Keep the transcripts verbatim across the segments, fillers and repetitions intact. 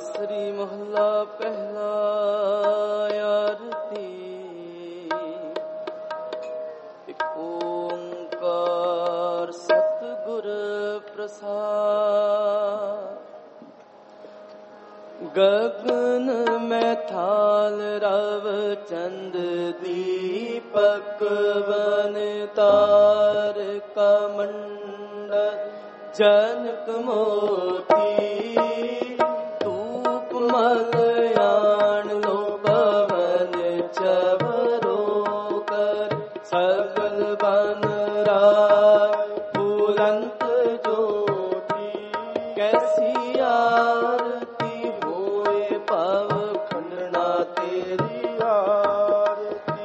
बांसुरी मोहल्ला पहला आरती। एक ओंकार सतगुर प्रसाद। गगन में थाल रव चंद दीपक बन तार कमंडल जनक मोती। धूप मलयान लो पवन चवरो कर सगल बन राय बुलंद ज्योति। कैसी आरती होए पव खंडना तेरी आरती।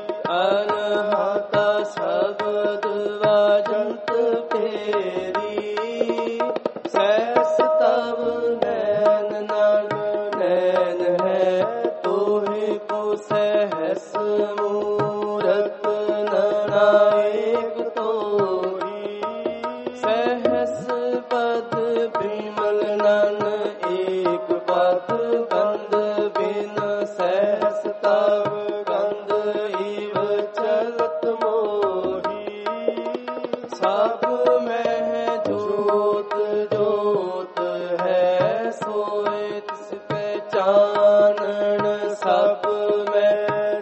अनहता शब्द वाजंत फेरी। सहस तव नैन नग नैन है तोहे को सहस मूरत नायक तोही। सहस पद बिमल नन एक पद गंध बिन सहस तव गंध इव चलत मोही। सब में है जोत जोत है सोए तिस पहचानन। सब में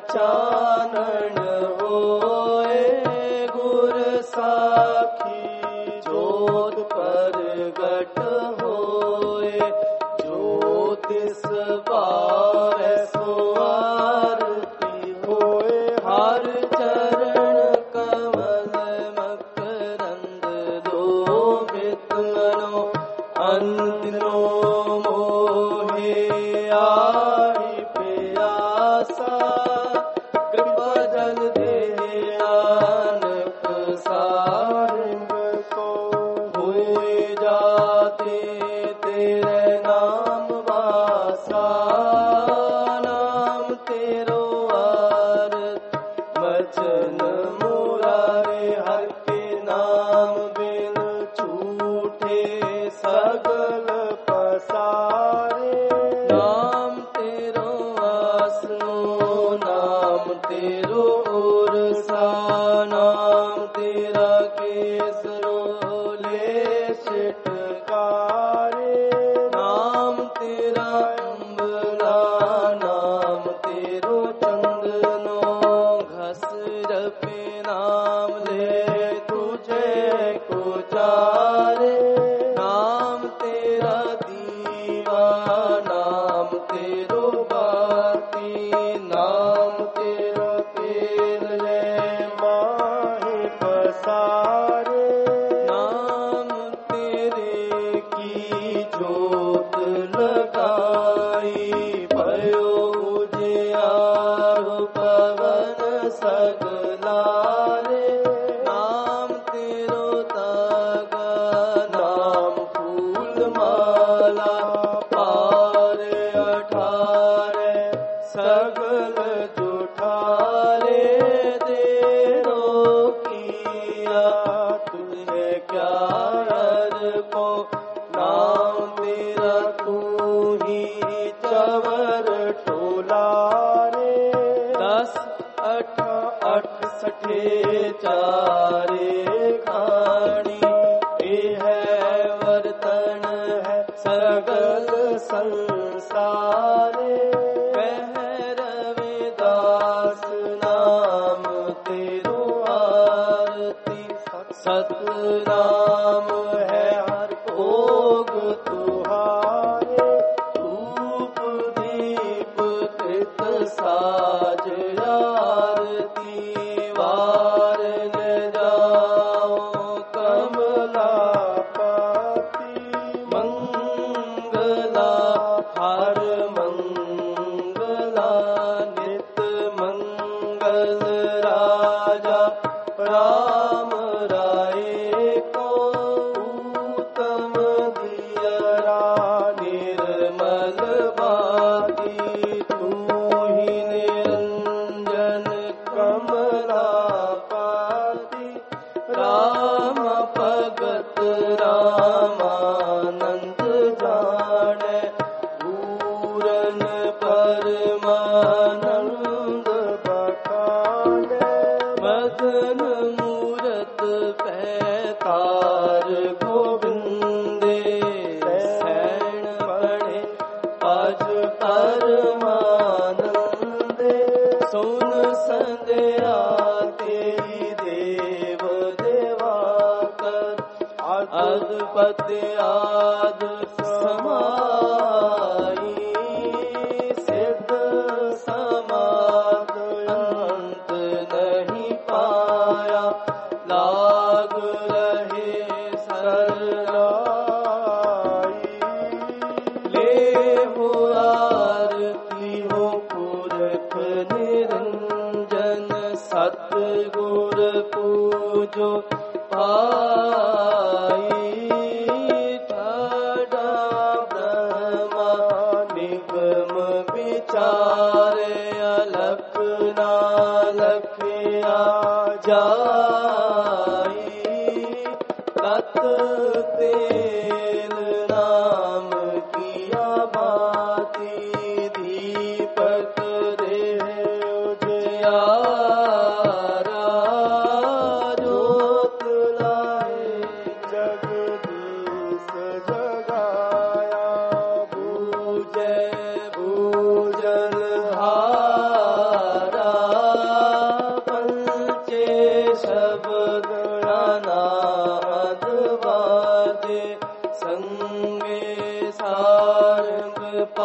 चानन होए गुर साखी। जोत प्रगट होए ज्योतिष पार सो आरती होए। हर चरण कमल मकरंद लोभित मनो अंतिनो मोहे आई प्यासा। कृपा जल दे नानक सारंग को। होए जाते तेरे नाम वासा। नाम तेरो आरत वचन मुरारे। हर के नाम बिन छूटे सगल पसारे। नाम तेरो आसनो नाम तेरो उरसा। नाम तेरा केसरो ले छिटकारे। नाम तेरा अम्बला नाम तेरो चंदनो। घस जपे नाम ले तुझे को चारे। नाम तेरा दीवा नाम तेरो बाती। नाम तेरा तेल ले माहे पसारे। नाम तेरे की जोत लगाई। भयो उजियारो पवन सगलारे। नाम तेरो तागा नाम फूल माला। पार अठारे सगल जुठारे। देरो किया तुझे क्या को। नाम तेरा तू ही चवर टोलारे। दस अठ अठ सठे चारे खानी। ये है वर्तन है सगल संसारे। कह रविदास नाम तेरो आरती। सतनाम है हर भोग तुहारे। धूप दीप कृत साज आरती। वार ले जाओ कमला पाती। मंगला हर मंगला नित मंगल राजा राम राय को। उत्तम दियरा निर्मल बाती। तू ही निरंजन कमला पाती। राम भगत रामानंद जाने। दया तेरी देव देवाकर अद्भुत आद समाई सिद्ध समाद अंत नहीं पाया लाग रहे सरलाई ले हो आरती हो पुरख निरंजन सतगुर पूजो पाई ठाडा ब्रह्मा निगम विचार अलख नालखिया जाई तत तेल नाम किया बाती दीपक दे उजियारा जोत लाए जगदीश जगाया बूझे बूझल हारा पंचे शब्द नाद बाजे संगे सारंग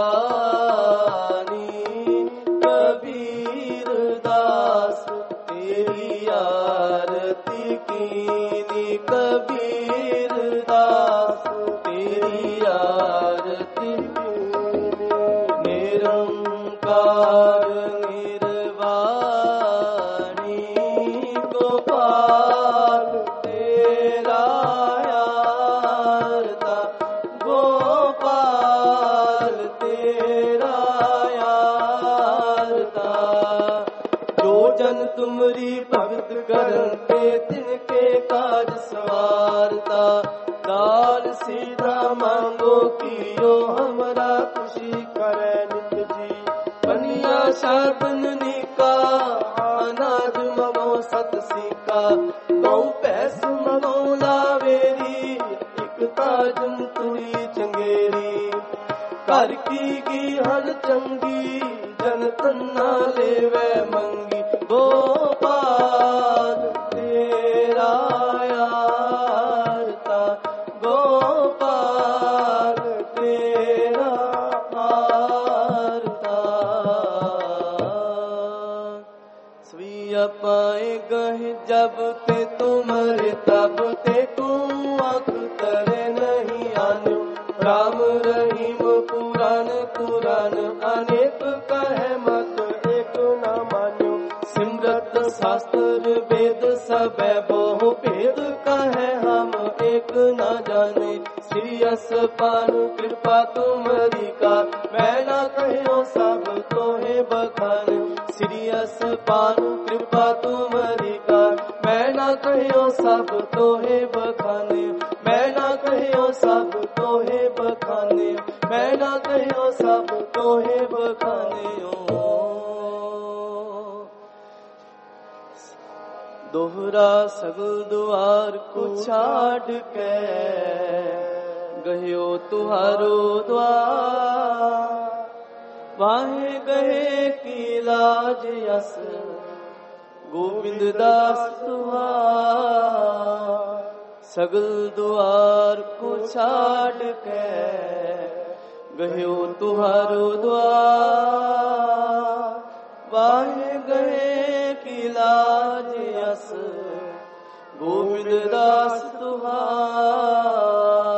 पानी कबीर दास तेरी आरती कीनी कबीर दास तेरी आरती कीनी निरंकार निर्वाणी गोपाल तेरा यारता गोपाल तेरा यारता जो जन तुमरी भगत करते तिनके काज सवारता दाल सीधा मांगो कियो हमरा खुशी करे नित जी बनिया शादन निका अनाज मगो सत सीका गौ पैस मगो लावेरी एक ताजम तुरी चंगेरी कर की गी हन चंगी जन तन्ना लेवे मंगी गोपाल तेरा यारता गोपाल तेरा यारता स्वीय पाए गहे जब ते तुमरे तब ते तुम अख्तर नहीं आनो राम रहीम पुराण कुरान अनेक कहे मत एक न मान्यो सिमरत शास्त्र वेद सब बहु भेद कहे हम एक न जाने श्री यस पानु कृपा तुम्हारी का मैं न कहो सब तोहे बखान श्री यस पानु कृपा तुम्हारी का मैं न कहो सब तोहे बखाने मैं न कहो सब तोहे बखाने मैं न कहो सब तोहे बखाने दोहरा सगल द्वार को छाड़ के गयो तुहारो द्वार वाहे गए की लाज यस गोविंद दास तुहार सगल द्वार को छाड़ के गयो तुहारो द्वार वाहे गए की लाज यस गोविंद दास तुहार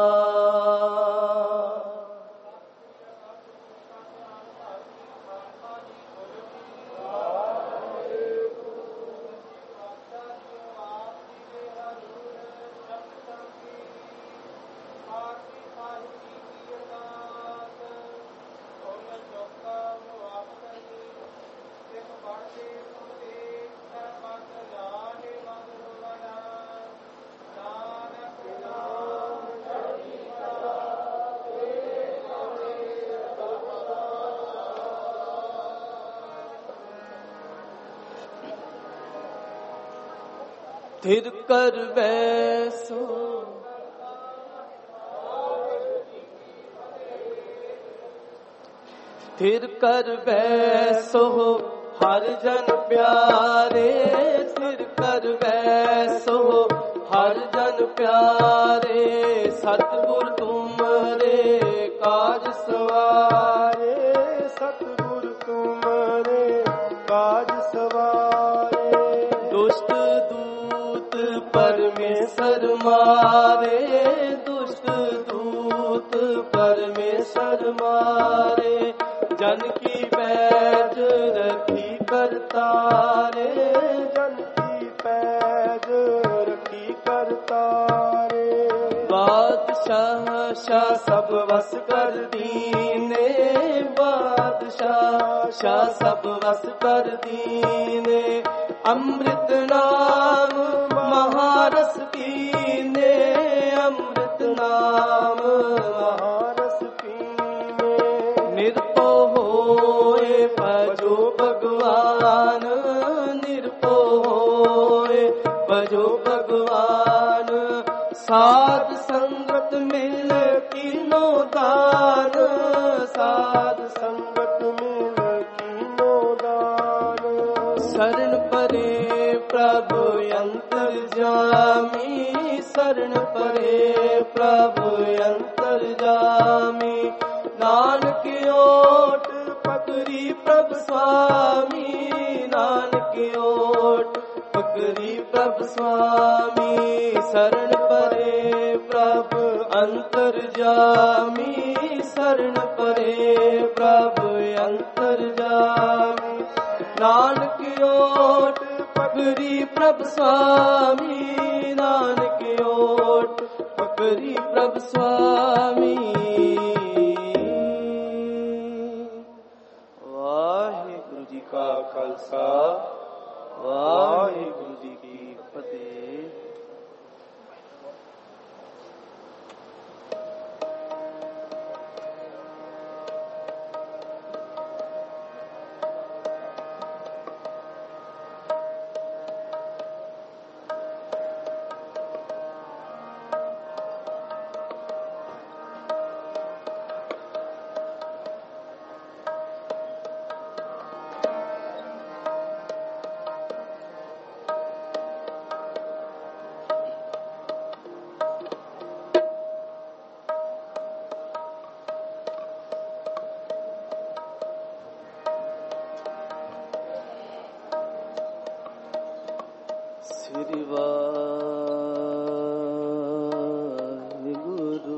थिर कर बैसो थिर कर बैसो हर जन प्यारे सिर कर बैसो हर जन प्यारे सतगुर तुमरे काज सवारे सतगुर तुमरे काज सवारे दुष्ट दूत परमेश्वर मारे दुष्ट दूत परमेश्वर मारे जन की पैज रखी करतारे जन की पैज रखी करतारे बादशाह शाह सब वस कर दीने बादशाह शाह सब वस कर दीने अमृत नाम महारस पीने अमृत नाम महारस पीने निरपो होए भजो भगवान निरपो होए भजो भगवान साध संगत मिल कीनो दान साध संगत मिल कीनो दान शरण परे प्रभु अंतर जामी शरण परे प्रभु अंतर जामी नानक ओट पकड़ी प्रभु स्वामी नानक ओट पकड़ी प्रभु स्वामी शरण परे प्रभु अंतर जामी शरण परे प्रभु अंतर जामी नानक ओट पकड़ी प्रभु स्वामी नानक ओट पकड़ी प्रभु स्वामी वाहिगुरु जी का खालसा वाहिगुरु जी की फतेह। श्री वाहिगुरु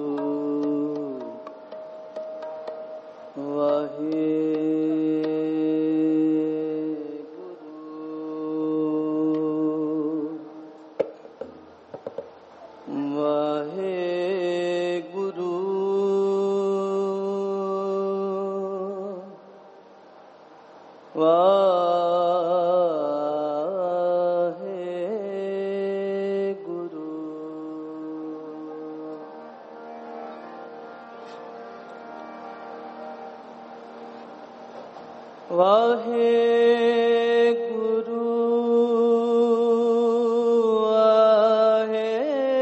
वाहिगुरु वाहिगुरु वाहे गुरु वाहे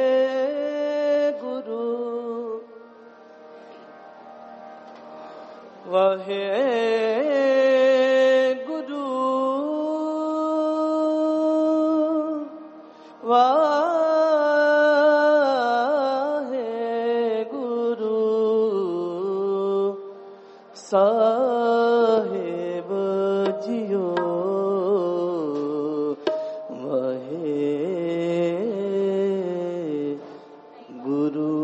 गुरु वाहे गुरु वाहे गुरु साहेब जियो वाहे गुरु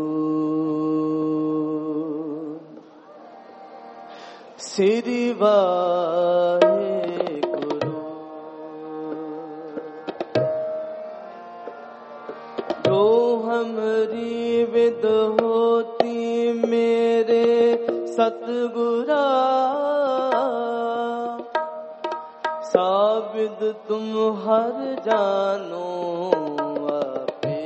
श्री वाहे गुरु जो हमरी विद होती मेरे सतगुरा साबिद तुम हर जानो आपे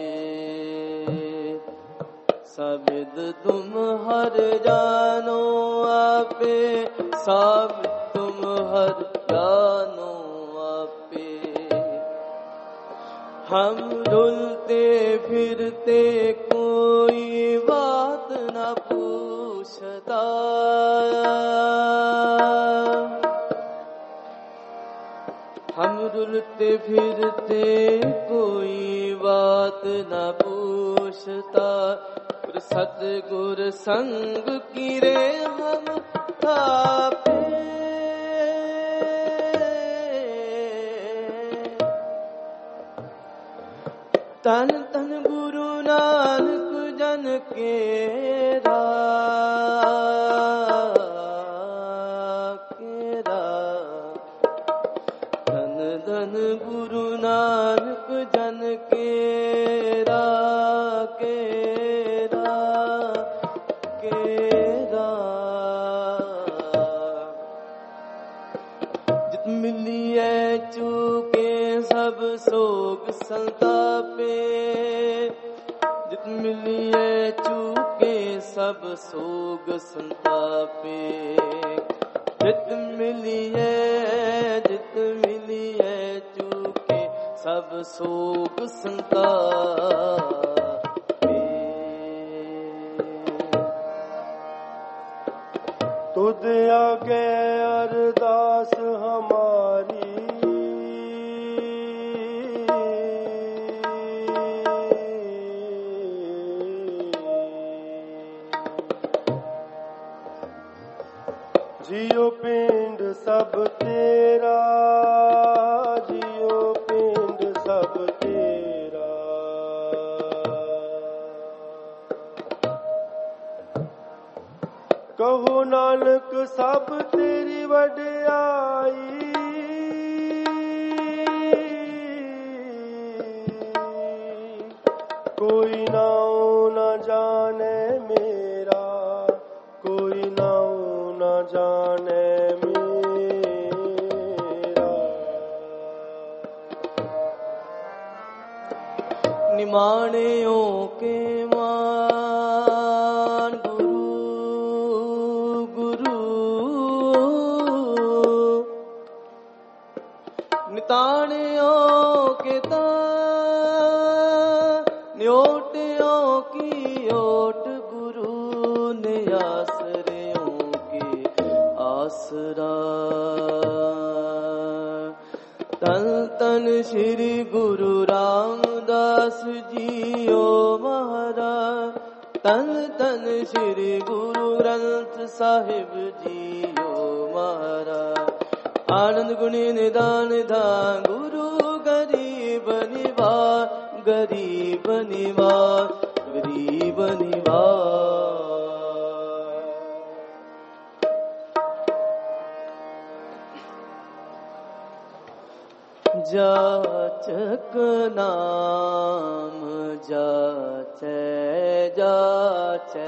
साबिद तुम हर जानो आपे साबिद तुम हर जानो आपे हम डुलते फिरते कोई बात न पूछता उड़ते फिरते कोई बात न पूछता, सतगुर संग की रे हम तापे। तन तन गुरु नानक जन केरा, केरा। तन तन गुरु नानक जन केरा, केरा, केरा। जित मिलिए चूके सब सोग संतापे, जित मिलिए चूके सब सोग संतापे। जित मिलिए जित मिलिए चूके सब सोग संतापे। तुद आगे अरदास हमारी, जियो पिंड सब तेरा, जियो पिंड सब तेरा। कहो नानक सब तेरी वड्याई, कोई नाऊ न जाने मेरा, कोई नाऊ न जाने मेरा। निमाणियों के मान गुरु गुरु, निताणियों के तान, न्योटियों की ओट गुरु ने आसरियों के आसरा। तन तन श्री गुरु रामदास जियो महाराज, तन तन श्री गुरु ग्रंथ साहिब जियो महाराज। आनंद गुणी निदान धाम गुरु गरीब निवास, गरीब निवास, गरीब निवास। जाचक नाम जाचे जाचे,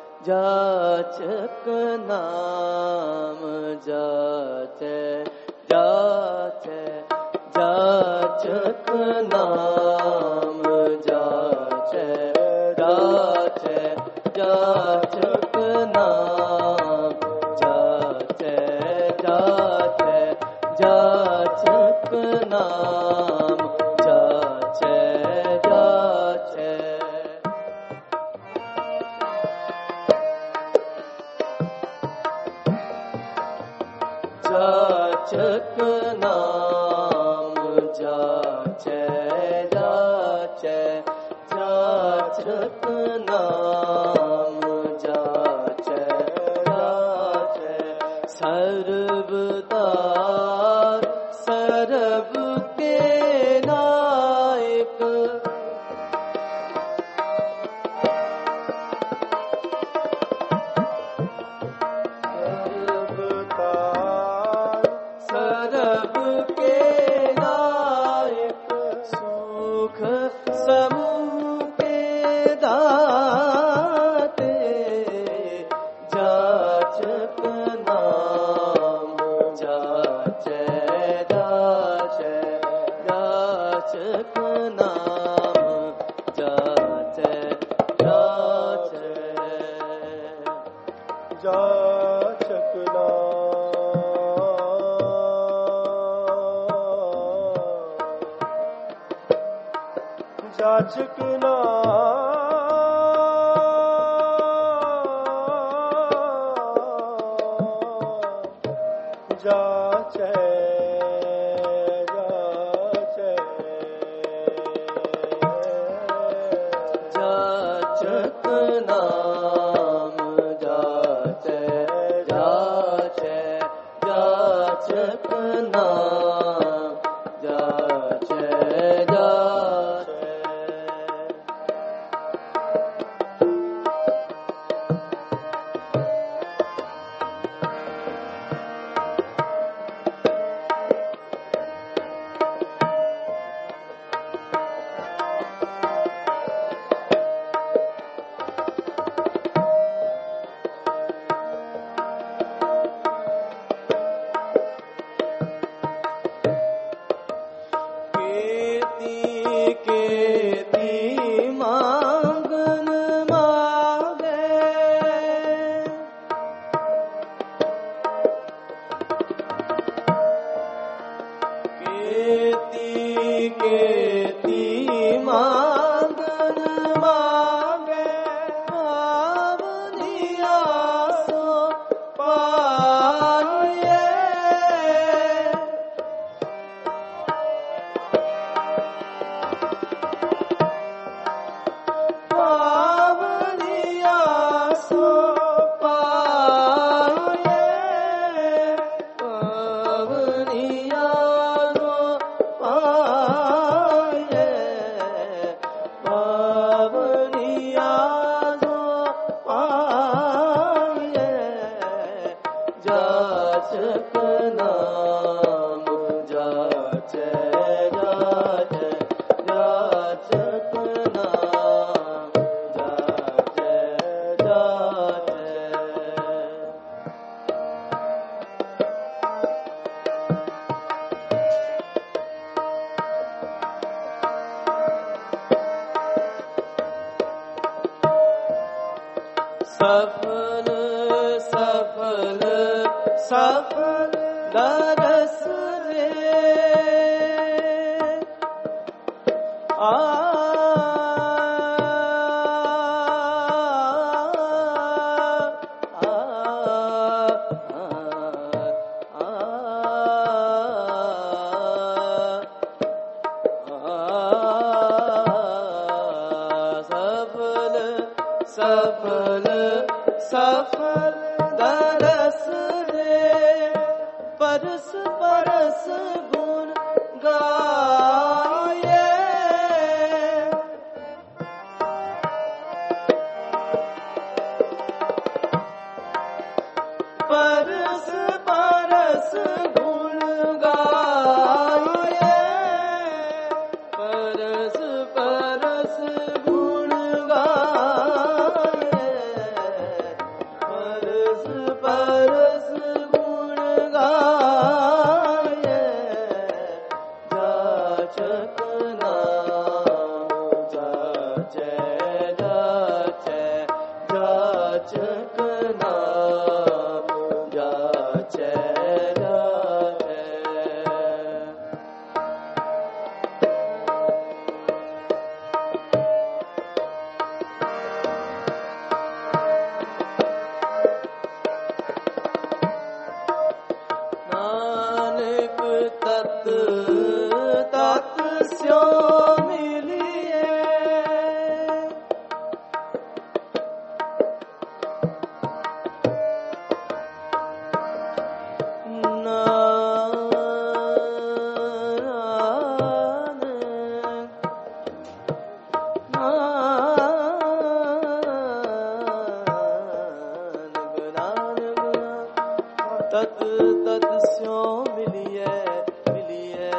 जाचक नाम जाचे जाचे, जाचक नाम जाचे जाचे, जाचक नाम जाचे जाचे, जाचक नाम जाचे जाचे। जाचक नाम जाचे जाचे, जाचक नाम जाचे जाचे। सर्वदार सर्व के नायक, सर्व के नायक, सुख समूह के दाते। जाचक नाम जाचे जाचे, जाचक नाम जाचे जाचे। जाचक नाम जाचक नाम जाचे जाचे। सफल सफल सफल दरस रे आ सफल सफल दरस रे परस परस गुण गाये परस परस गुण गाये परस परस गुण गाये परस गुण गाये जाचक नाम जाचे जाचे जाचक नाम जाचे जाचे नानक तत तत स्यो मिलिए तत तत स्यो मिलिए मिलिए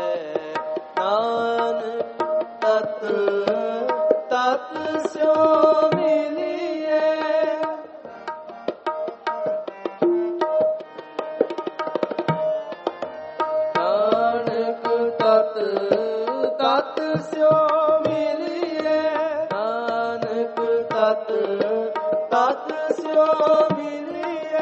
नानक तत तत स्यो मिलिए नानक तत तत स्यो मिलिए नानक तत तत स्यो मिलिए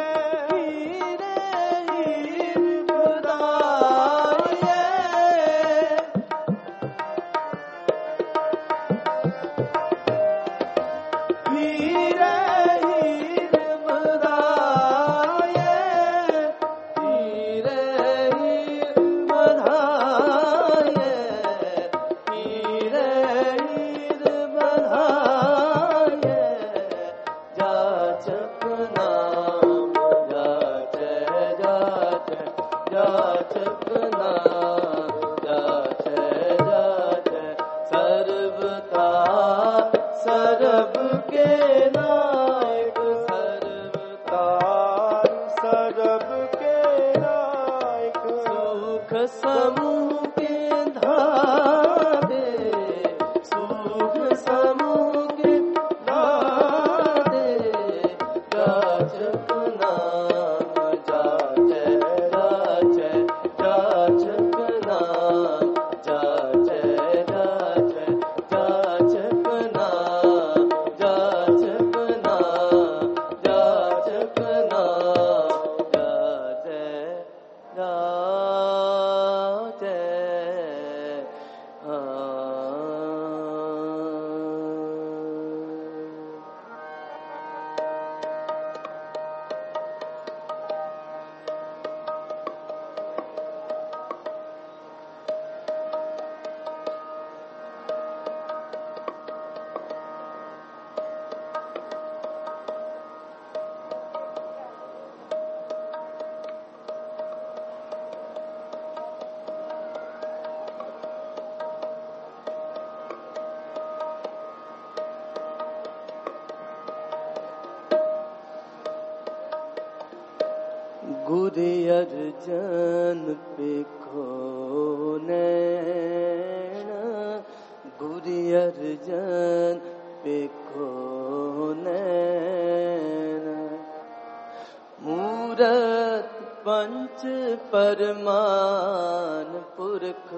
जाचक नाम जाचे जाचे सर्वता सर्व के नायक सर्वता सर्व के नायक सुख समूह के धारे सुख समूह के धारे जाचक नाम जाचे जाचक नाम जाचे जाचे गुरु अर्जन पे खोनैन, गुरु अर्जन पे खोनैन, मूरत पंच परमान पुरख,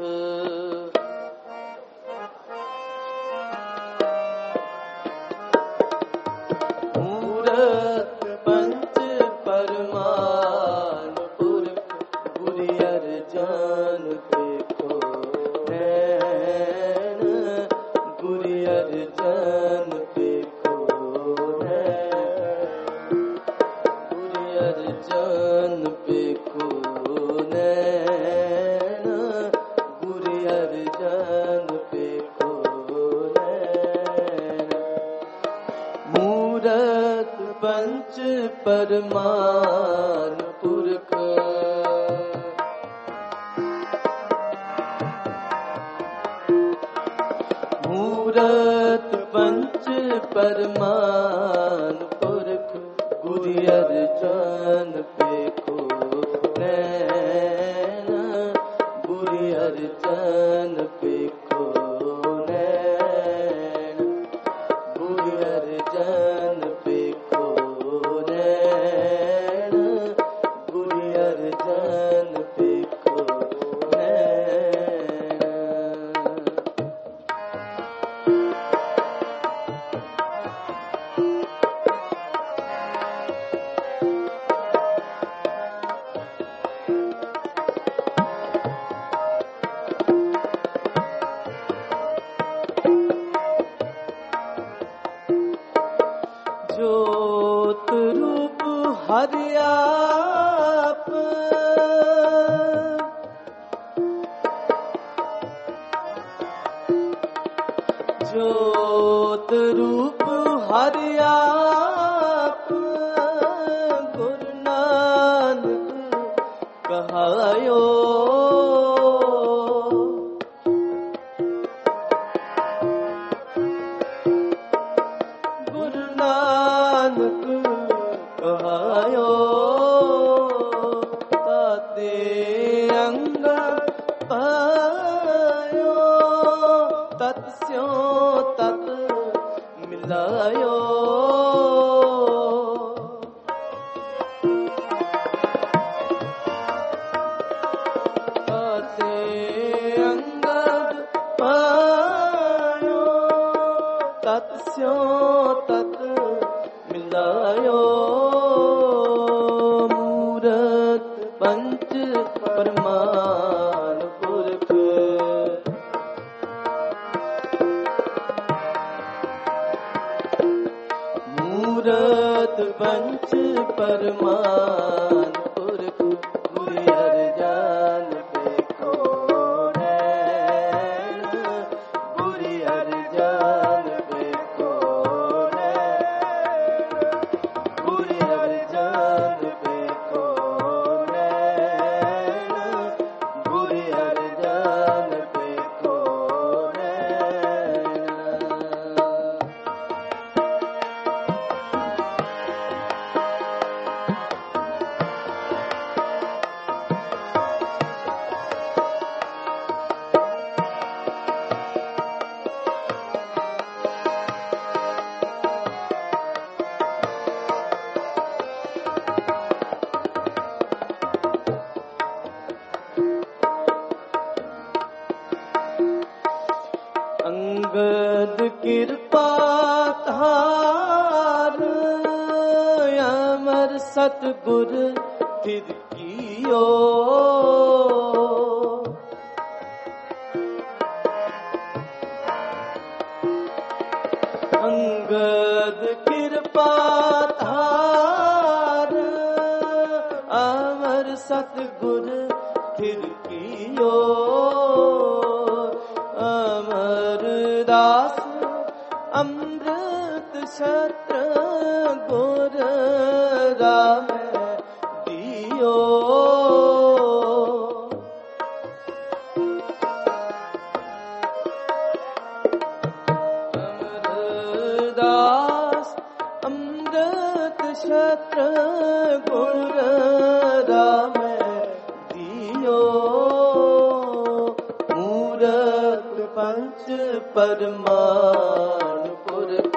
मूरत पंच परमान पुरख, गुरु अर्जन पे खोनैन, गुरु अर्जन पे खोनैन, गुरु अर्जन पे खोनैन, गुरु अर्जन पे खोनैन, मूरत पंच परमान पुरख, मूरत पंच परमान पुरख, गुरु अर्जन पे खोनैन, गुरु अर्जन पे खोनैन, गुरु अर्जन पे खोनैन, गुरु अर्जन पे खोनैन। ज्योत रूप हरि आप, ज्योत रूप हरि आप, गुरु नानक कहायो, गुरु नानक कहायो, ताते अंग पायो, तत्स्यो तत् मिलायो, ताते अंग पायो, तत्स्यो तत् मिलायो, मूरत पंच परमान पुरख, मूरत पंच परमान पुरख, गुरु अर्जन पे खोनैन, गुरु अर्जन पे खोनैन, गुरु अर्जन पे खोनैन, गुरु अर्जन पे खोनैन। अंगद कृपा धार, अमर सतगुर फिर कियो, भगत कृपा धार अमर सतगुर खिड़कियो अमर दास अमृत छत्र गुर राम दियो दास अमृत छत्र गुर राम दियो मूरत पंच परमान पुरख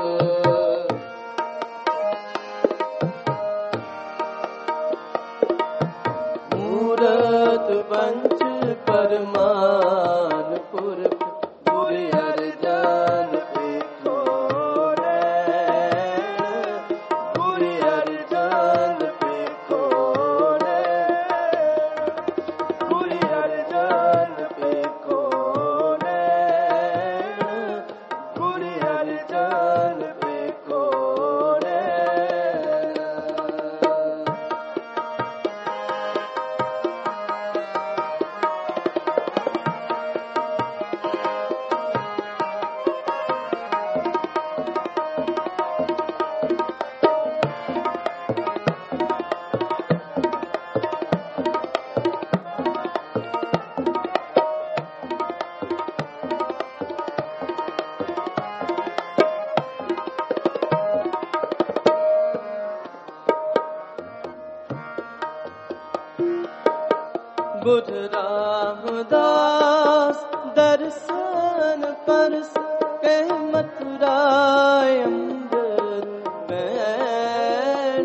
मूरत पंच परमान पुरख गुर अर्जन पेखो गुर अर्जन पेखो गुर अर्जन पेखो गुर अर्जन पेखो बुध रामदास दर्शन परस के मथुराय अमृत बैण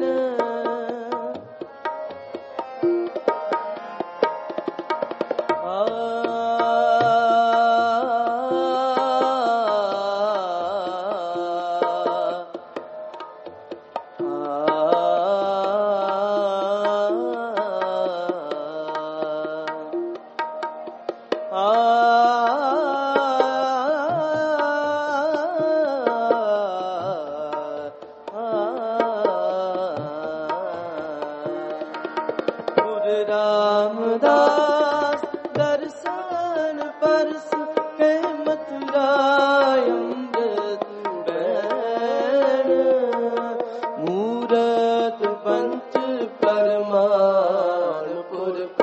रामदास दर्शन परस के मथुराय अमृत बैण मूरत पंच परमान पुरख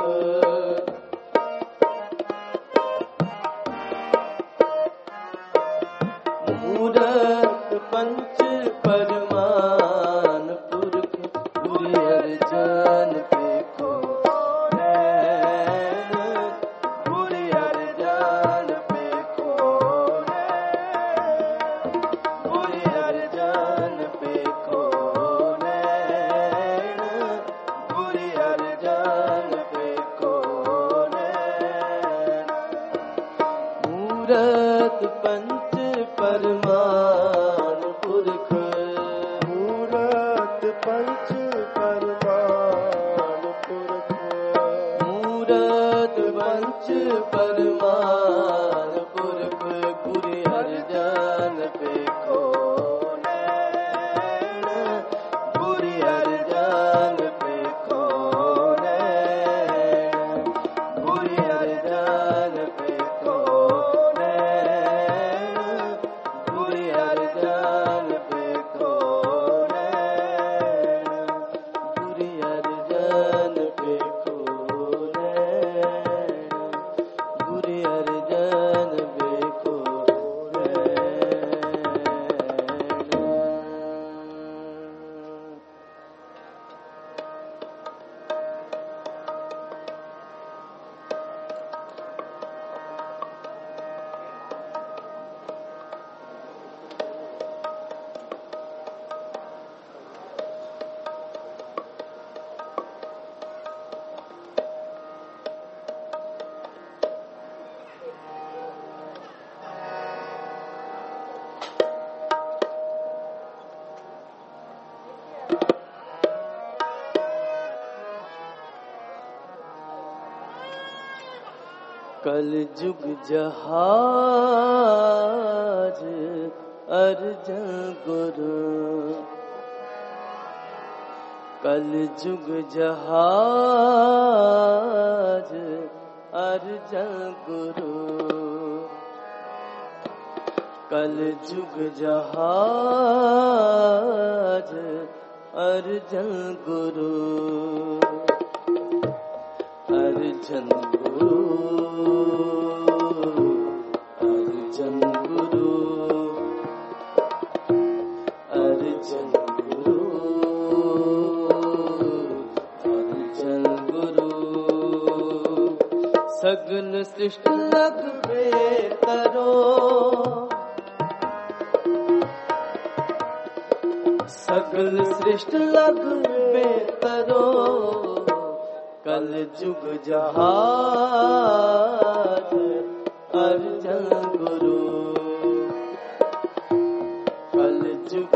मूरत पंच परमान पुरख गुर अर्जन पेखो गुर अर्जन पेखो गुर अर्जन पेखो गुर अर्जन पेखो मूरत पंच परमान पुरख मूरत पंच परमान पुरख मूरत पंच परमान पुरख गुर अर्जन पेखो गुर अर्जन पेखो गुर अर्जन पेखो गुर अर्जन पेखो गुर अर्जन पेखो गुर अर्जन पेखो कल जुग जहाज अर्जन गुर कल जुग जहाज अर्जन गुरु, कल जुग जहाज अर्जन गुरु, अर्जन गुरु, अर्जन गुरु, अर्जन गुरु, अर्जन गुरु। सगन सृष्ट लग बेतरो, सगल सृष्ट लग बेतरो, कल जुग जहाज अर्जन गुरु, कल जुग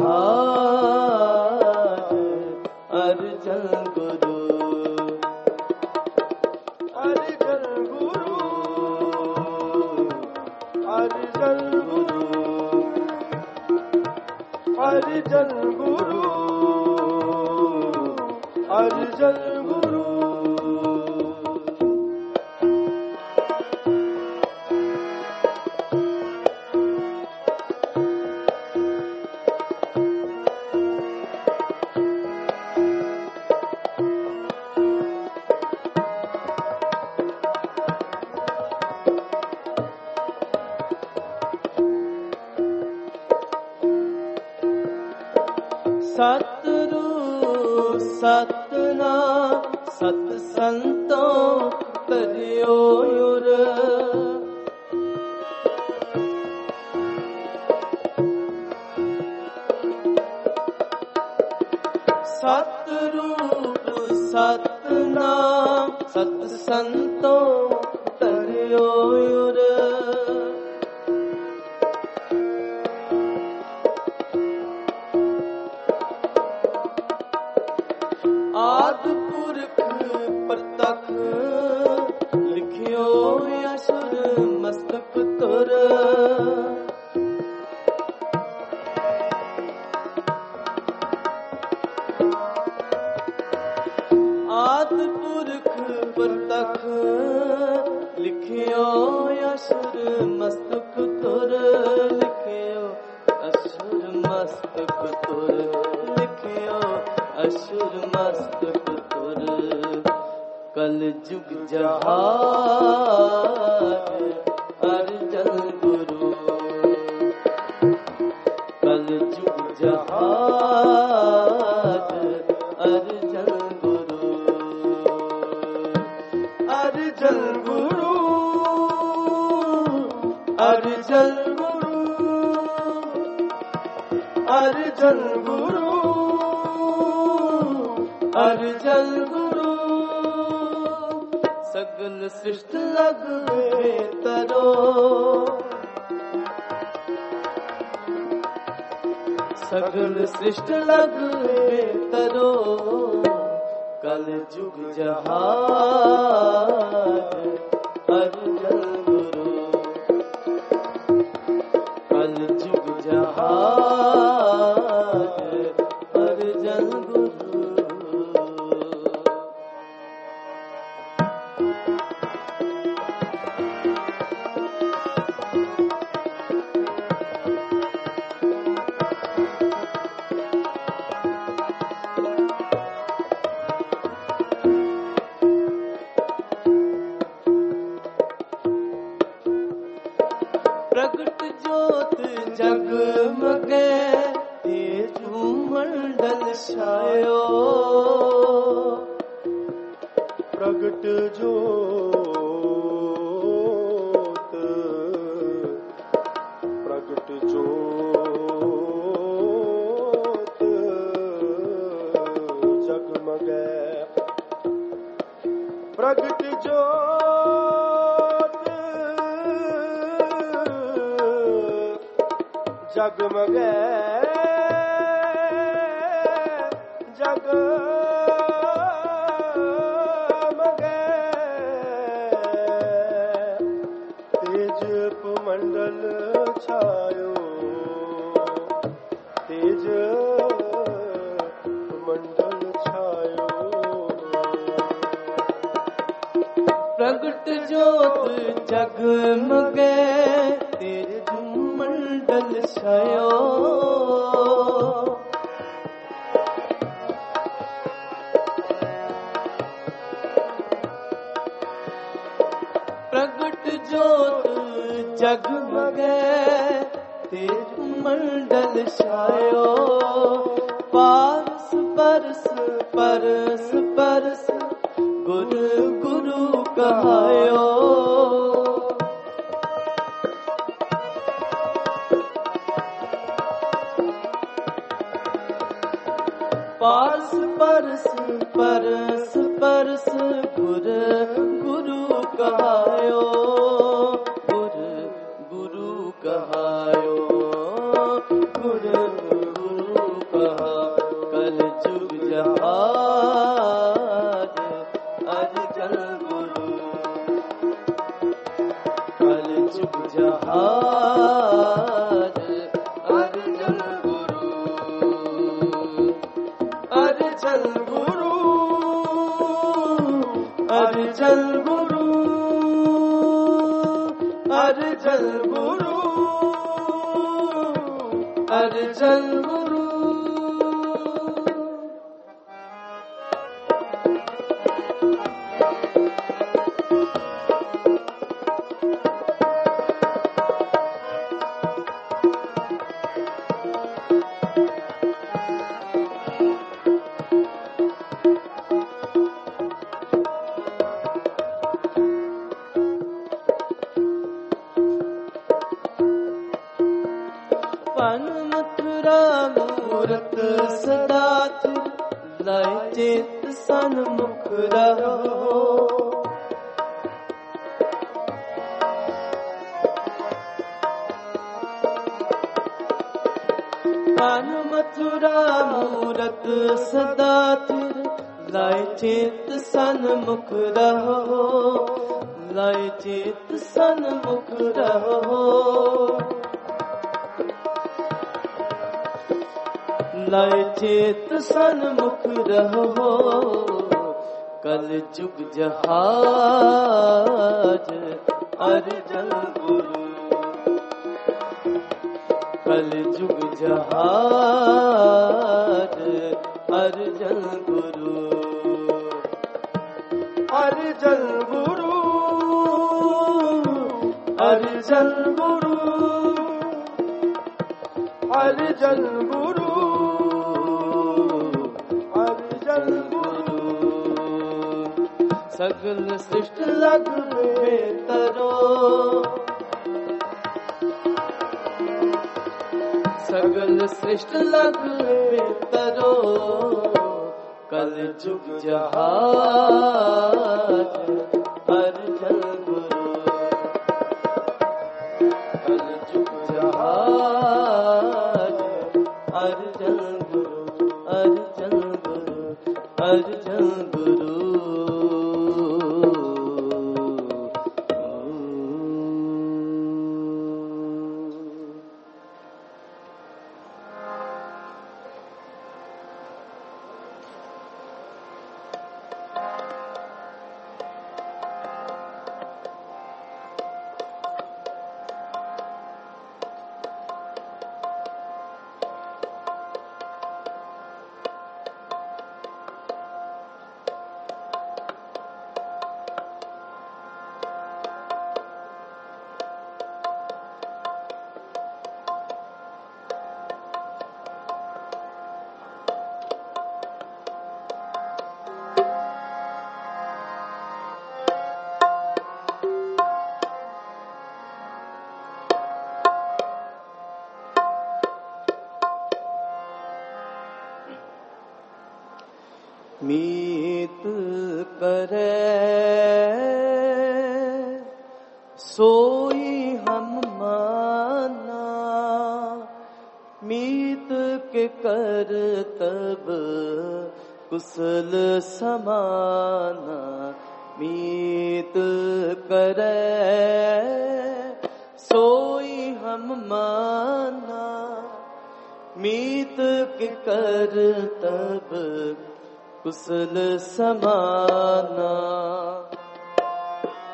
जहाज अर्जन गुरु, अर्जन गुरु, अर्जन गुरु, अर्जन गुरु, अर्जन गुरु। सतरु सतना सत संतो तरियो युर, सतरूप सतना सत संतो तरियो युर, आदि पुरख प्रतख लिखियो असुर मस्तक तुर, आदि पुरख प्रतख लिखियो असुर मस्तक तुर, लिखियो असुर मस्तक तुर, लिखियो असुर मस्तक तुर, कल जुग जहाज अर्जन गुरु, कल जुग जहाज अर्जन गुरु, अर्जन गुरु, अर्जन गुरु, अर्जन गुरु, अर्जन गुरु। सगल सृष्ट लग बेतरो, सगल सृष्ट लग बेतरो, कल जुग जहाज अर्जन गुरु, कल जुग जहाज अर्जन गुरु। प्रगट ज्योत जगमगे तेजु मंडल छायो, प्रगट ज्योत, प्रगट ज्योत जगमगे, प्रगट ज्योत जगमगे, जगमगे, तेज मंडल छायो, तेज मंडल प्रगट ज्योत जगमगे तेज मंडल छायो प्रगट ज्योत जगमगे तेज मंडल छायो पारस परस परस परस गुरु गुरु कहायो पारस परस परस परस गुरु गुरु कहायो गुरु गुरु कहायो गुरु गुरु कहा कल जुग जहाज अजल गुरु कल जुग जहाज अजल गुरु अजल गुरु अजल गुरु अजल गुरु अजल गुरु पन मथुरा मूरत सदा लाए चेत सन्मुख रहो पन मथुरा मूरत सदा लाए चेत सन्मुख रहो लाए चेत सन्मुख रहो लाए चेत सन्मुख रहो कल जुग जहाज अर्जन गुरु कल जुग जहाज अर्जन गुरु अर्जन गुरु अर्जन गुरु अर्जन गुरु सगल सृष्ट लग बेतरो सगल सृष्ट लग बेतरो कल जुग जहाज अर्जन गुरु कल जुग जहाज अर्जन गुरु अर्जन गुरु अर्जन गुरु मीत करे सोई हम माना मीत के कर तब कुशल समाना मीत करे सोई हम माना मीत के कर तब कुशल समाना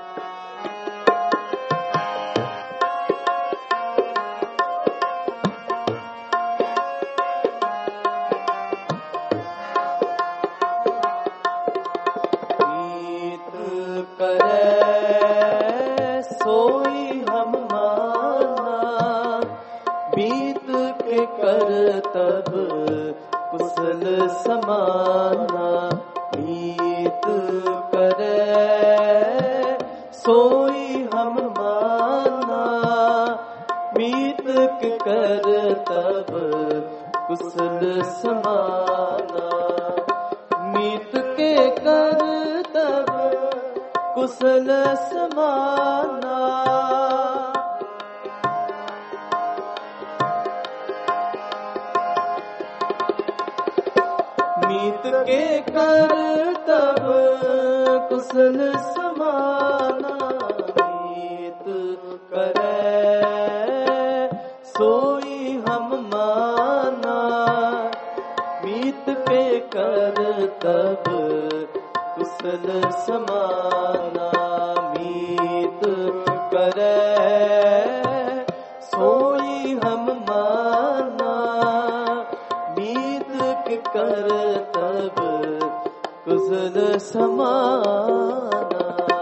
समाना मीत करे सोई हम माना मीत के कर तब कुशल समाना मीत के कर तब कुशल समाना मीत के कर तब कुशल समाना मीत करे सोई हम माना मीत के कर तब कुशल समाना मीत करे सोई हम माना मीत के कर तब कुशल समाना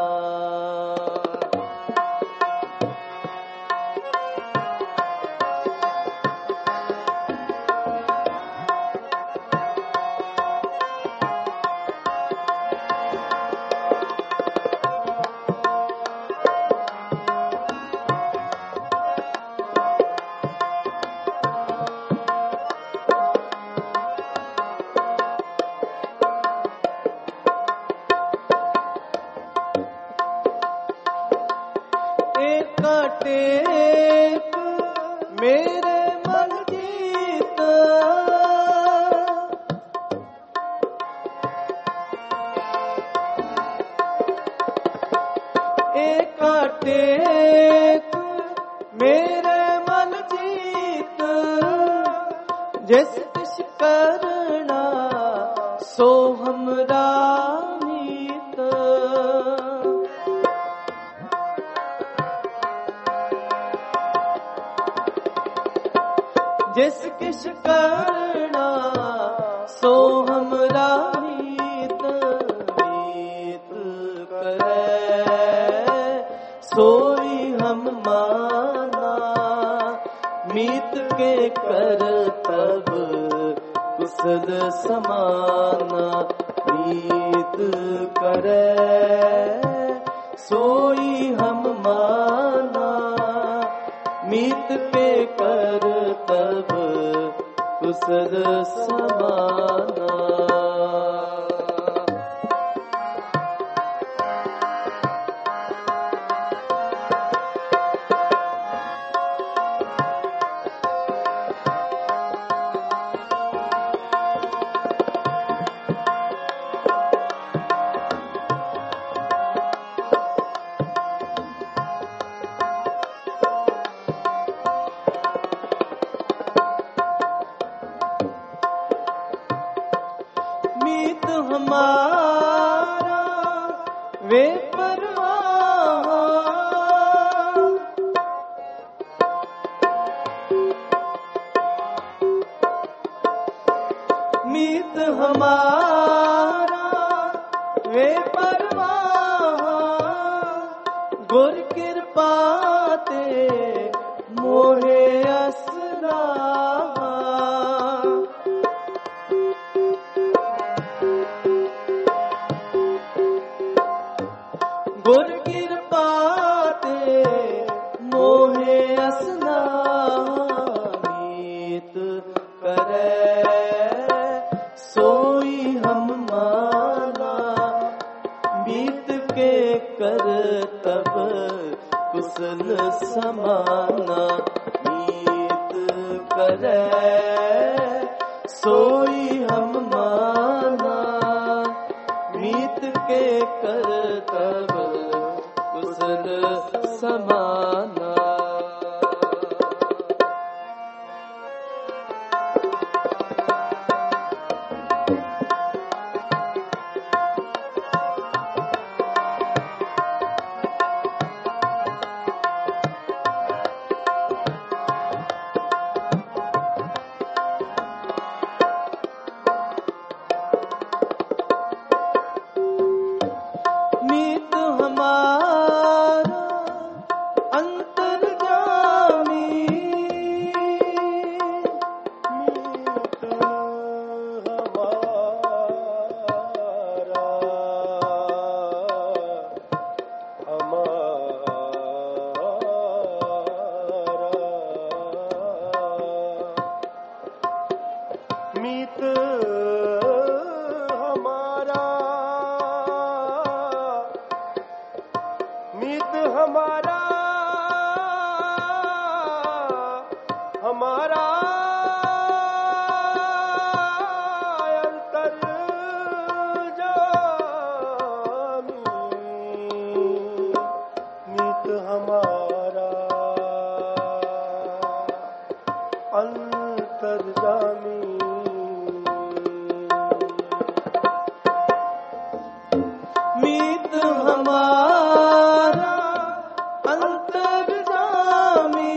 टेक मेरे मन जीत एक टेक मेरे मन जीत जिस तिस करना सो हमरा मीत जिस किस करना सो हमरा मीत मीत करे सोई हम माना मीत के कर तब कुशल समाना मीत करे सोई हम माना मीत के कर तब कुशल समाना मीत हमारा वे परवाह मीत हमारा वे परवाह गुर कृपा ते मोहे असरा गुर कृपा ते मोहे असना मीत करे सोई हम माना मीत के कर तब कुशल समाना मीत करे सोई हम माना मीत के कर तब कुशल समाना अंतर्जामी मीत हमारा अंतर्जामी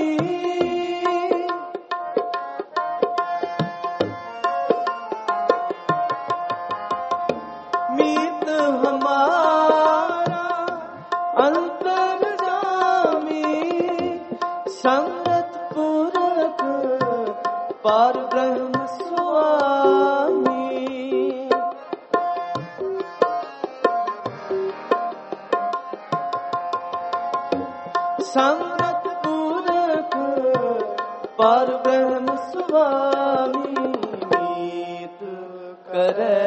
मीत हमारा अंतर्जामी संगत पूरक पार ब्रह्म स्वामी संगत पूरक पार ब्रह्म स्वामी मीत करे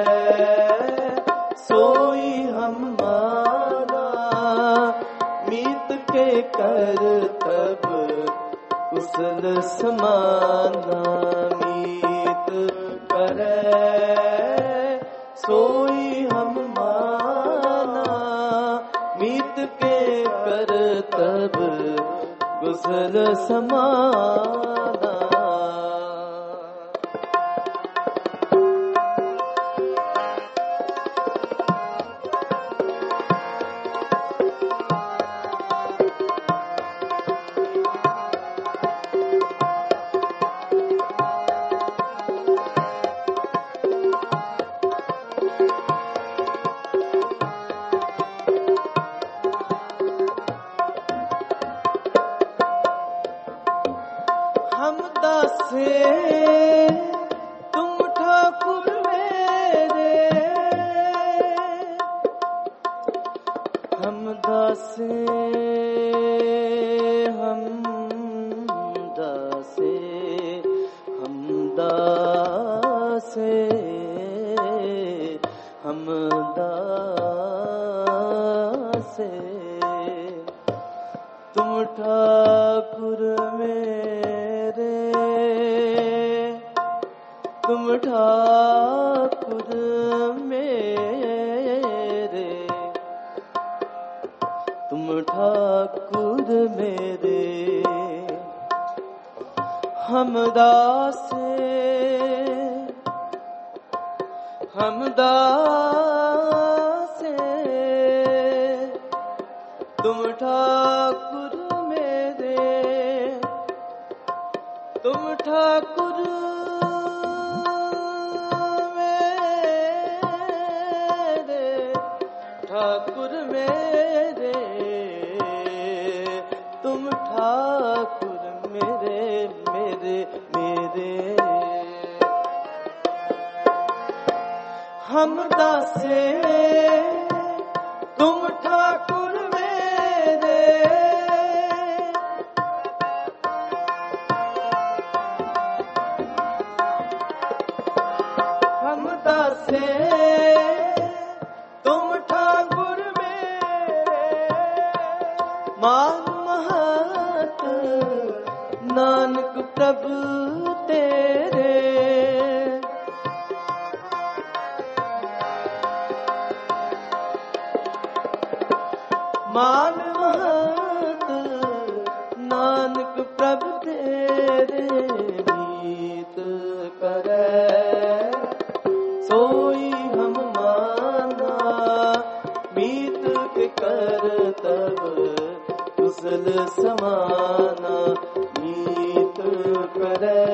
सोई हम माना मीत के कर तब कुशल समाना मीत करे सोई हम माना मीत के कर तब कुशल समाना हम दासे तुम ठाकुर मेरे हम दासे हम दासे हम दासे हम दासे तुम ठाकुर मेरे तुम ठाकुर मेरे तुम ठाकुर मेरे हम दासे हम दासे तुम ठाकुर मेरे तुम ठाकुर ठाकुर मेरे तुम ठाकुर मेरे मेरे मेरे हम दासे तुम ठाकुर मेरे हम दासे तुम ठाकुर मेरे मान महत नानक प्रभु तेरे मान महत नानक प्रभु तेरे मीत करे सोई हम माना मीत के कर तब कुशल समाना मीत करे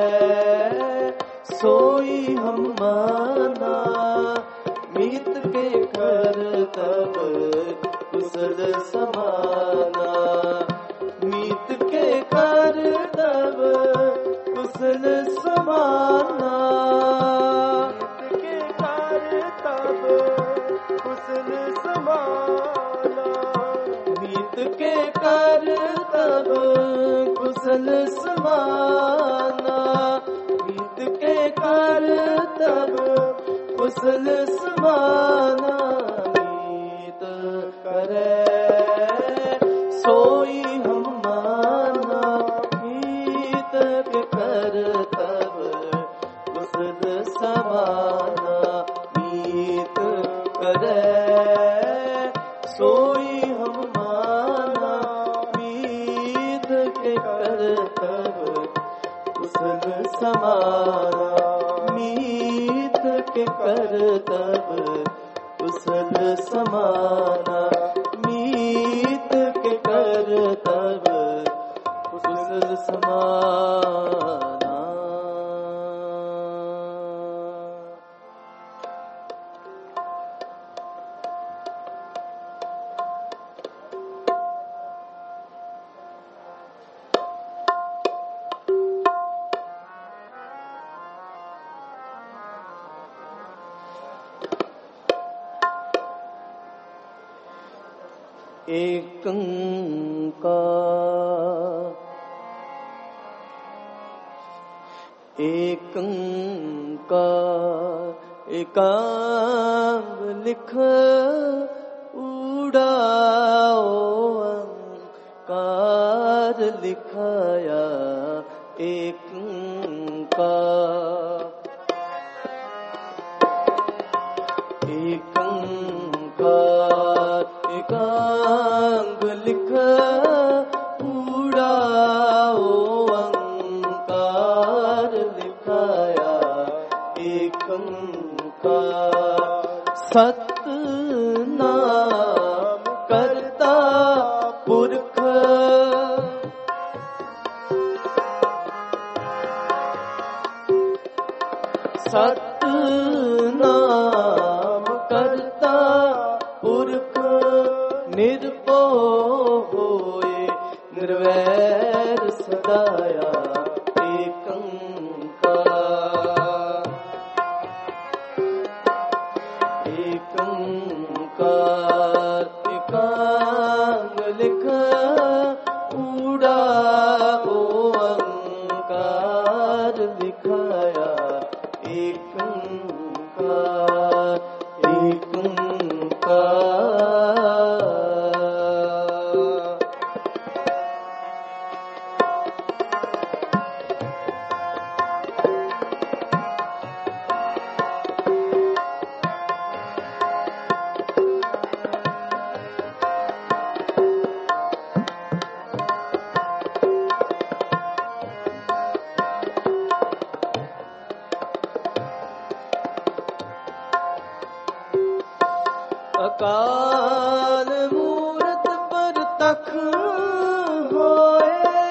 सोई हम माना मीत के कर तब कुशल समाना मीत के कर तब कुशल समाना मीत के कर तब कुशल समाना मीत के कर तब कुशल समाना मीत के कर तब कुशल समाना मीत करे सोई हम माना मीत के कर तब कुशल समाना मीत करे सोई हम माना मीत के कर तब कुशल समाना। मीत के करतब कुशल समाना। मीत के करतब कुशल समाना। एकंकार एकंकार एकांग लिख उड़ाओ अंकार लिखाया एकंकार। एकंकार एकांग लिख उड़ाओ अंकार लिखाया एकंकार। सतनाम करता पुरख सतनाम करता पुरख निर्भो होए निर्वैर सदाया एकंकार। एकंकार एकांग लिख उड़ाओ अंकार लिखाया एकंकार। एकंकार अकाल मूरत पर तख होए।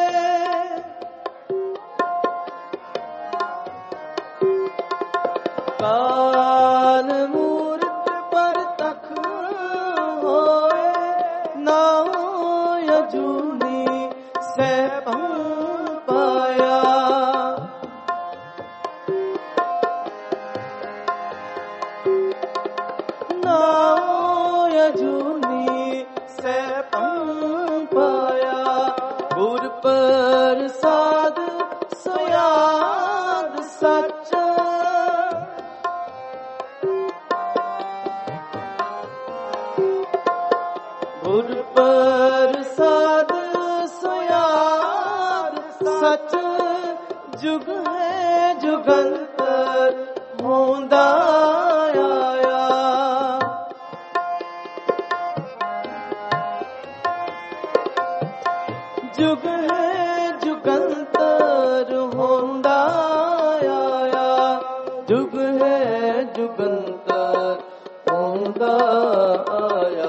काल मूरत पर तख होए। नाओ यजूनी से पाया। यजूनी से पाया। गुर प्रसाद सयाद सच। गुर प्रसाद सयाद सच। जुग है जुगंतर होंदा जुग है जुगंतर होंदा आया। जुग है जुगंतर होंदा आया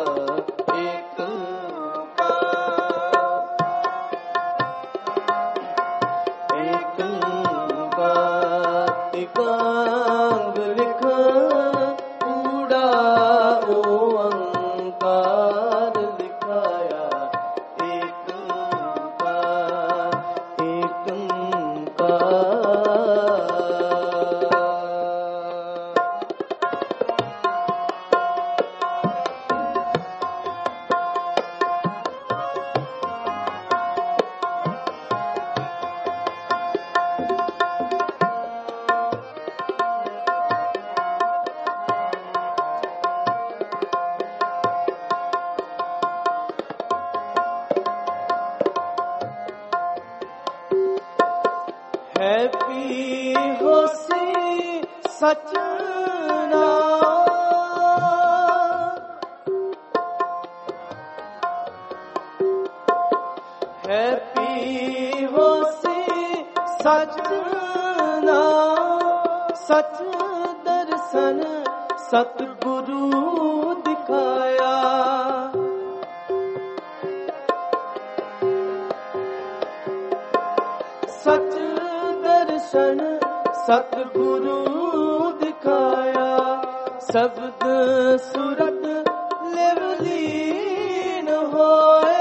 एकंकार। एकंकार एकांग लिख उड़ाओ अंकार लिखाया है पी होसी सचना। है पी होसी सचना। ना सच दर्शन सतगुरु दिखाया। सच दर्शन सतगुरु दिखाया। शब्द सुरत लिवलीन होए।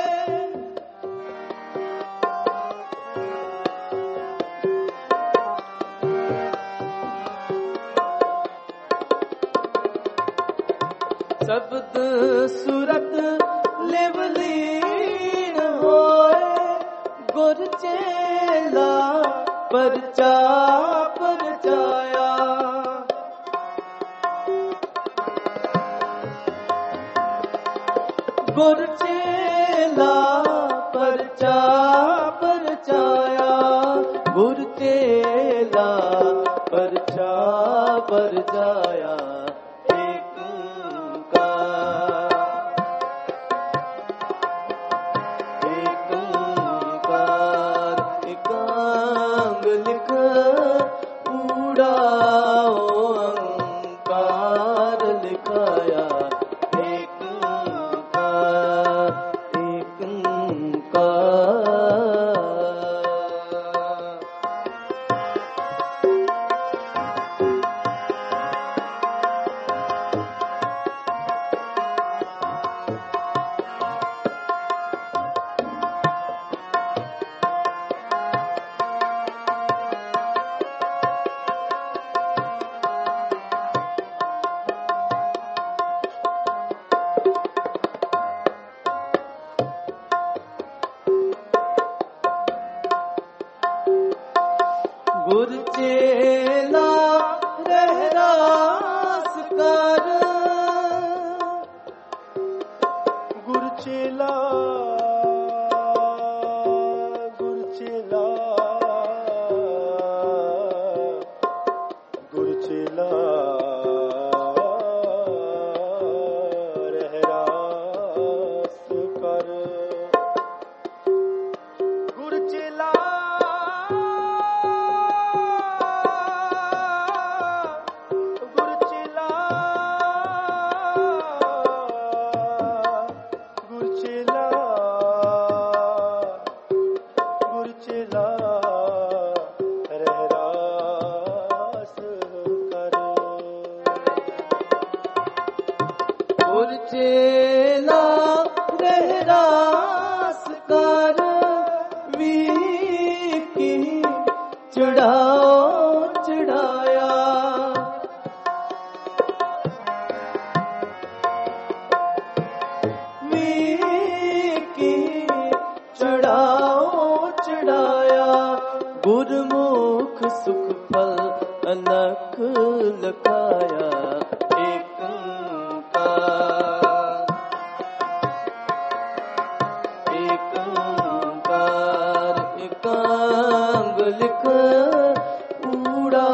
शब्द सुरत लिवलीन होए। गुर चेला परचा परचाया। गुर चेला परचा परचाया। गुर चेला परचा परचाया। गुर चेला रहरास कर। गुर चेला गुर चेला गुर चेला रहरास कर। गुर चेला गुर चेला रहरास कर। वीर की चढ़ाओ चढ़ाया। वीर की चढ़ाओ चढ़ाया। गुरमुख सुख फल अनक लखाया। लिख ऊड़ा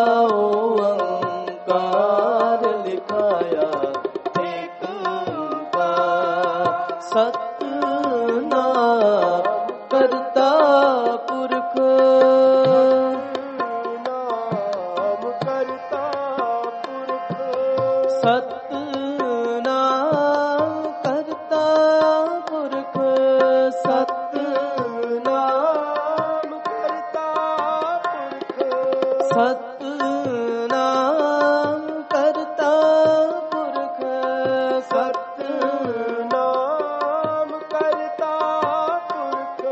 ओंकार लिखाया। एक सतनाम करता पुरख। नाम करता पुरख। सतनाम करता पुरख। सतनाम सतनाम करता पुरख। सतनाम करता पुरख।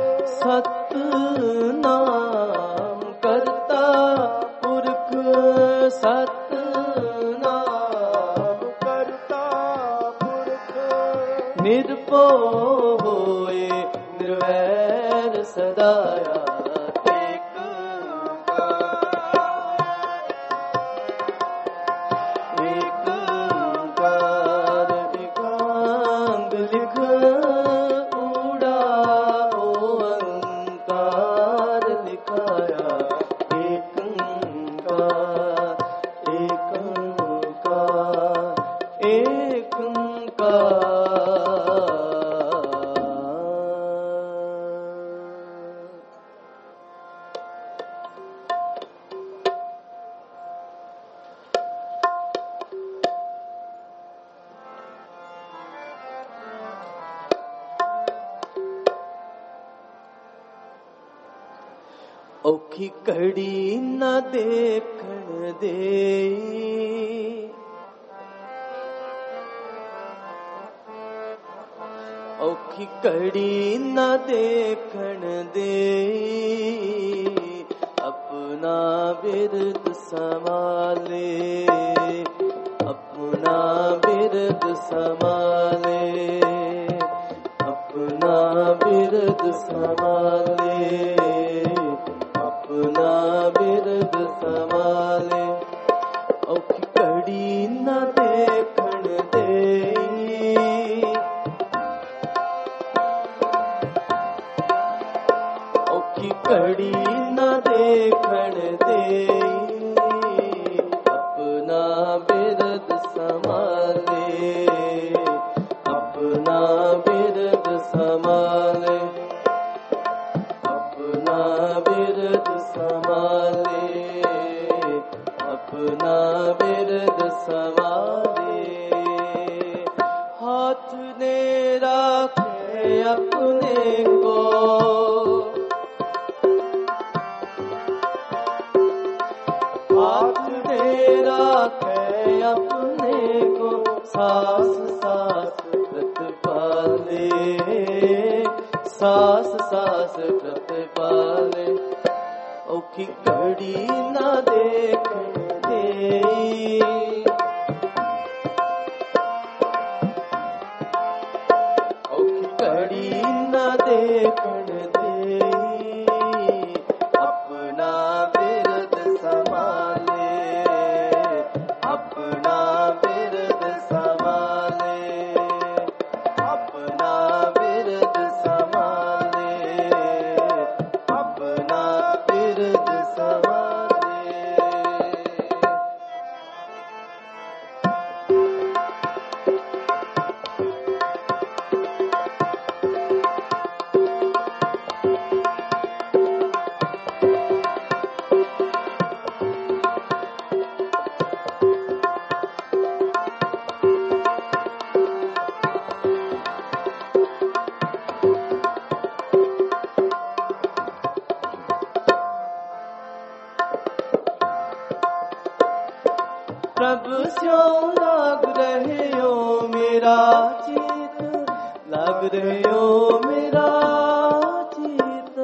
सतनाम करता पुरख। सतनाम करता पुरख। निर्भो होए निर्वैर सदाया। औखी कड़ी न देखण दे, औखी कड़ी न देखण दे, अपना बिरद संभाले, अपना बिरद संभाले, अपना बिरद संभाले, अपना बिरद संभाले, औखी कड़ी न देखण दे, औखी कड़ी न देखण दे, अपना बिरद संभाले, अपना बिरद संभाले, अपना बिरद संभाले, अपना बिरद संभाले, हाथ ने राखे अपने को, हाथ ने राखे अपने को, सास सास व्रत पाले, सास सास व्रत पाले, औखी कड़ी न देखण दे, औखी कड़ी न देखण दे, अपना बिरद संभाले, अपना बिरद संभाले, अपना बिरद संभाले, अपना बिरद संभाले। प्रभु स्यों लाग रहे हो मेरा चित, लाग रहे हो मेरा चित,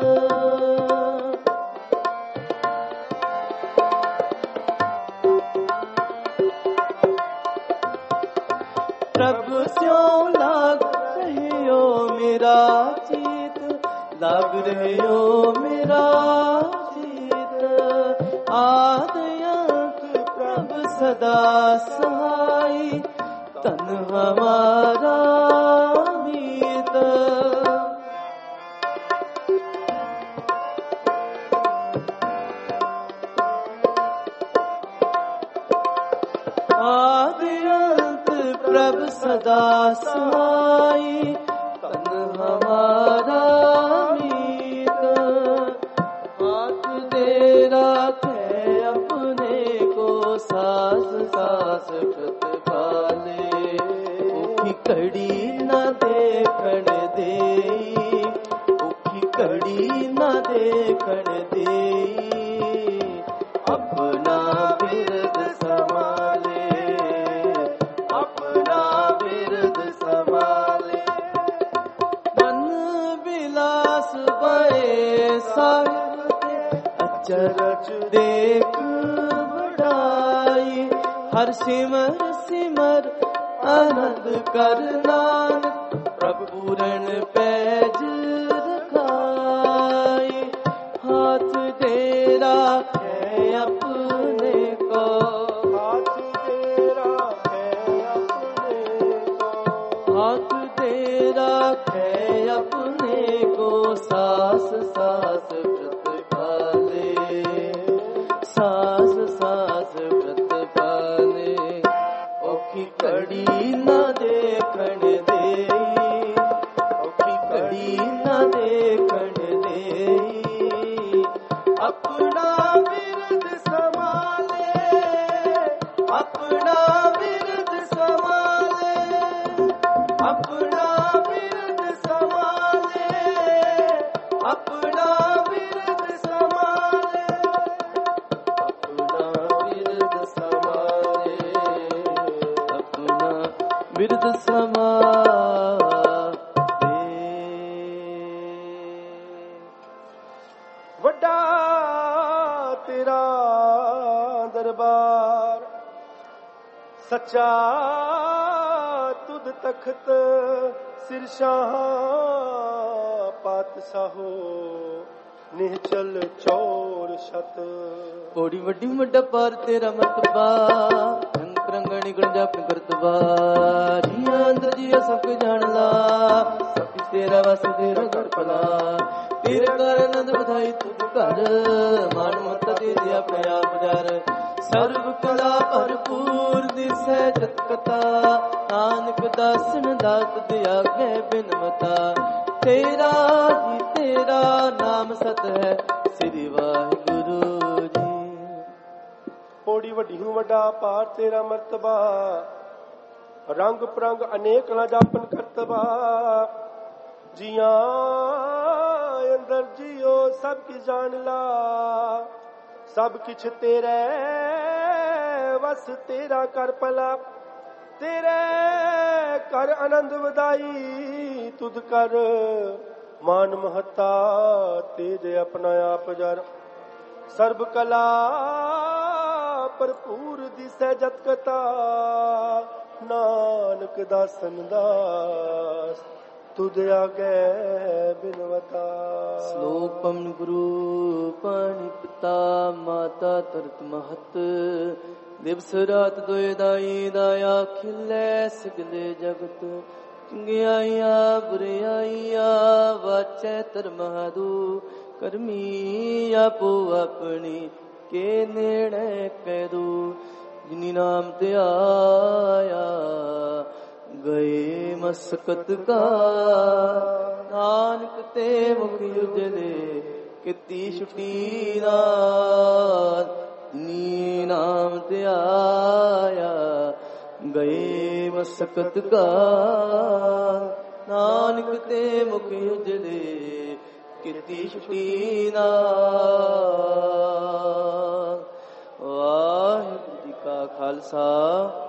प्रभु स्यों लाग रहे हो मेरा चित, लाग रहे हो मेरा चित, आदयंक प्रभु सदा सहाय, तन हमारा मीत, आदयंक प्रभु सदा सहाय, तन हमारा मीत, हाथ दे राखे अपने को, सास सास व्रत पाले, औखी कड़ी न देखण दे, औखी कड़ी न देखण दे, अपना बिरद संभाले, अपना बिरद संभाले, मन विलास भये साहिब के, अचरज देख बढ़ाई, हर सिमर सिमर आनंद कर नानक, प्रभु पूरन पैज रखाई, हाथ दे राखे अपने को, हाथ दे राखे अपने को, हाथ दे राखे अपने को, सास सास व्रत पाले, सास सास व्रत पाले, औखी कड़ी न देखण दे, औखी कड़ी ਸਮਾਏ। ਵੱਡਾ ਤੇਰਾ ਦਰਬਾਰ ਸੱਚਾ ਤੁਧ ਤਖਤ ਸਿਰ ਸ਼ਾਹ ਪਾਤਸ਼ਾਹੋ ਨਿਹਚਲ ਚੌਰ ਛਤ। ਕੋੜੀ ਵੱਡੀ ਵੱਡਾ ਪਾਰ ਤੇਰਾ ਮਰਤਬਾ ਰੰਗ ਰੰਗਣੀ ਗਣ ਜਾਪਿ ਕਰਤਬਾ। ਜੀਆਂ ਅੰਦਰ ਜੀਆ ਸਭ ਕੁ ਜਾਣ ਲਾ ਸਭ ਕੁਛ ਤੇਰਾ ਵਸ ਤੇਰਾ ਘਰ ਭਲਾ। ਤੇਰੇ ਘਰ ਆਨੰਦ ਵਧਾਈ ਤੁਧ ਘਰ ਮਾਨ ਮਮਤਾ ਦੇ ਦੇ ਆਪਣੇ ਆਪ ਜਰ। ਸਰਬ ਕਲਾ ਭਰਪੂਰ ਦਿਸੈ ਜਤ ਕਥਾ ਨਾਨਕ ਦਾਸਨ ਦਾਤ ਦਿਆ ਗੈ ਬਿਨਵਤਾ। ਤੇਰਾ ਜੀ ਤੇਰਾ ਨਾਮ ਸਤ ਹੈ ਸ੍ਰੀ ਵਾਹਿਗੁਰੂ ਜੀ। ਪੌੜੀ ਵੱਡੀ ਹੂੰ ਵੱਡਾ ਪਾਰ ਤੇਰਾ ਮਰਤਬਾ ਰੰਗ ਪ੍ਰੰਗ ਅਨੇਕ ਨਾ ਜਾਪਨ ਕਰਤਬਾ। ਜੀਆਂ ਅੰਦਰ ਜਿਉ ਸਭ ਕੀ ਜਾਣ ਲਾ ਸਭ ਕਿਛ ਤੇਰੇ ਵਸ ਤੇਰਾ ਕਰ ਭਲਾ। ਤੇਰੇ ਕਰ ਆਨੰਦ ਵਧਾਈ ਤੁਧ ਕਰ ਮਾਨ ਮਹਤਾ ਤੇਜ ਆਪਣਾ ਆਪ ਜਰ। ਸਰਬ ਕਲਾ ਭਰਪੂਰ ਦਿਸੈ ਜਤ ਕਥਾ ਨਾਨਕ ਦਾਸਨ ਦਾਸ ਤੁਧ ਆਗੇ ਬਿਨਵਤਾ। ਸ਼ਲੋਕ ਪਵਨ ਗੁਰੂ ਪਾਣੀ ਪਿਤਾ ਮਾਤਾ ਤਰਤ ਮਹਤ। ਦਿਵਸ ਰਾਤ ਦੋਇ ਦਾਈ ਦਾਇਆ ਖਿਲੇ ਸਗਲੇ ਜਗਤ। ਚੰਗਿਆਈਆਂ ਬੁਰਿਆਈਆਂ ਵਾਚੈ ਧਰਮਾਦੂ ਕਰਮੀ ਆਪੋ ਆਪਣੀ ਕੇ ਨੇੜੇ ਕੈਦੂ। ਜਿਨੀ ਨਾਮ ਤੇ ਆਇਆ ਗਏ ਮਸਕਤ ਕਾ ਨਾਨਕ ਤੇ ਮੁਖ ਉਜਲੇ ਕੀਤੀ ਛੁਟੀ ਨਾਦ। ਜਿਨੀ ਨਾਮ ਤੇ ਆਇਆ ਗਏ ਮਸਕਤ ਕਾ ਨਾਨਕ ਤੇ ਮੁਖ ਉਜਲੇ ਕੀਤੀ ਛੁਟੀ ਨਾਦ। ਵਾਹਿਗੁਰੂ ਜੀ ਕਾ ਖਾਲਸਾ